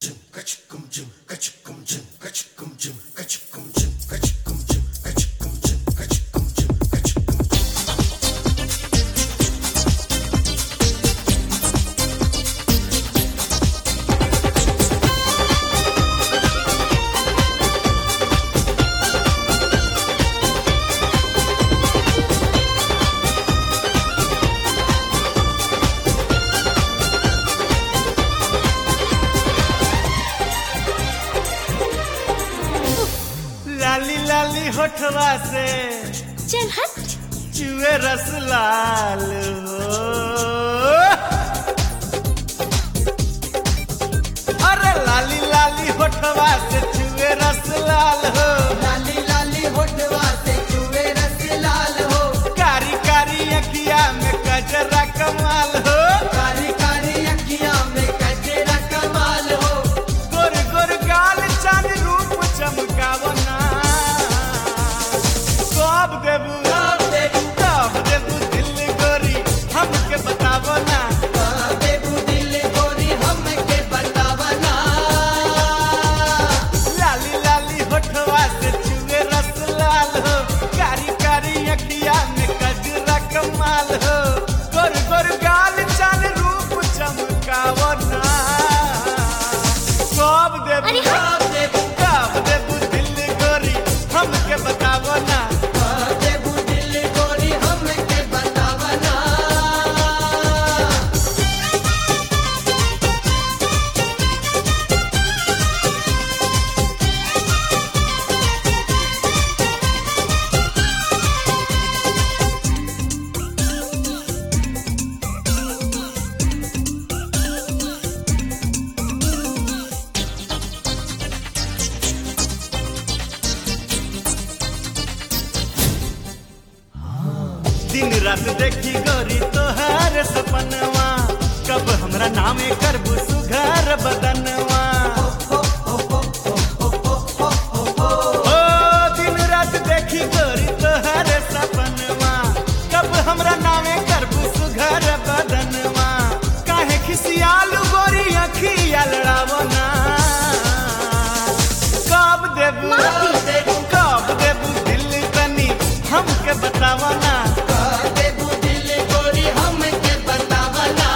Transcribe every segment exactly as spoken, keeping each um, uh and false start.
लाली लाली होठवा से चल हट चुए रस लाल हो। अरे लाली लाली होठवा से चुए रस लाल हो। लाली लाली होठवा से चुए रस लाल हो। कारी कारी अखिया में कजरा कमाल हो। कारी कारी अखिया में कजरा कमाल हो। गोर गोर गाल चांद रूप चमकावना। कब देबू कब देबू कब देबू दिल गोरी हमके बतावो ना। कब देबू दिल गोरी हमके बतावना। लाली लाली होठवा से चुए रस लाल हो। कारी कारी अखिया में कजरा कमाल हो। गोर गोर गाल चांद रूप चमकावो ना। कब देबू अरे हाँ। कब देबू कब देबू दिल गोरी हमके बतावो ना। कब देबू दिल गोरी हमके बतावना। दिन रात देखी गोरी तोहार सपनवा। कब हमरा नामे करबू सुघर बदनवा। ओ दिन रात देखी गोरी तोहार सपनवा। कब हमरा नामे करबू सुघर बदनवा। काहे खिसियालू गोरी अखिया लड़ावो ना। कब देबू कब देबू कब देबू दिल तनी हमके बतावो ना। कब देबू दिल गोरी हमके बतावना।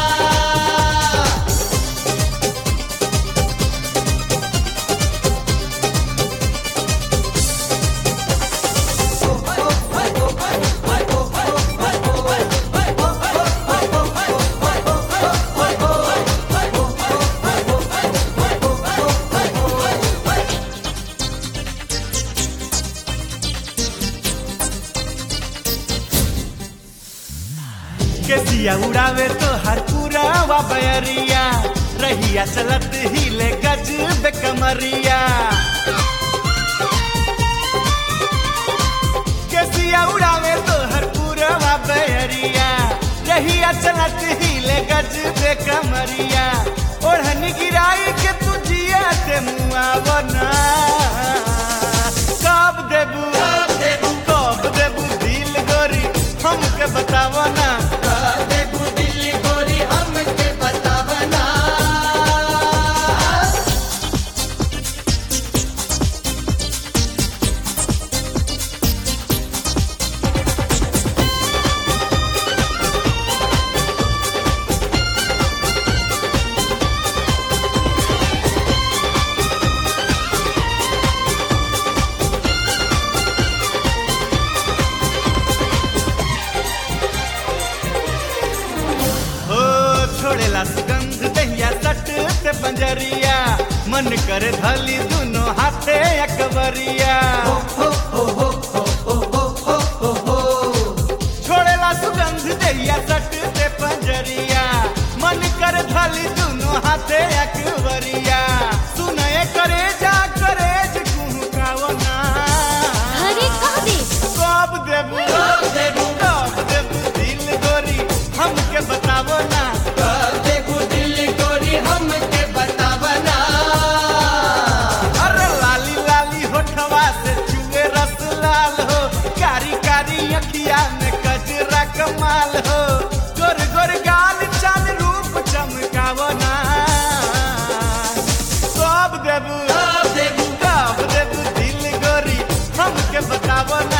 केसिया उड़ावे तो हर पूरा बयरिया। रहिया चलत हिले गज बे कमरिया। केसिया उड़ावे तो हर पूरा बयरिया। रहिया चलत हिले गज बे कमरिया। ओढ़नी गिराई के तुझिया ते मुआवो ना। कब देबू कब देबू कब देबू दिल गोरी हमके बतावो ना। कब देबू दिल गोरी हमके बतावना। हो छोड़ेला सुगंध दहिया सट से पंजरिया। मन करे धली दुनो हाथे अकबरिया। छोड़ेला सुगंध दहिया सट से पंजरिया। मन करे धली दुनो हाथे अकबरिया। सुनए करे जा करे कुहकावो ना। अरे कह दे कब देबू कब देबू कब देबू दिल गोरी हमके बतावो ना। कब देबू दिल गोरी हमके बतावना। अरे लाली लाली होठवा से चुए रस लाल हो। कारी कारी अखिया में कजरा कमाल हो। गोर गोर गाल चांद रूप चमकावो ना। बतावना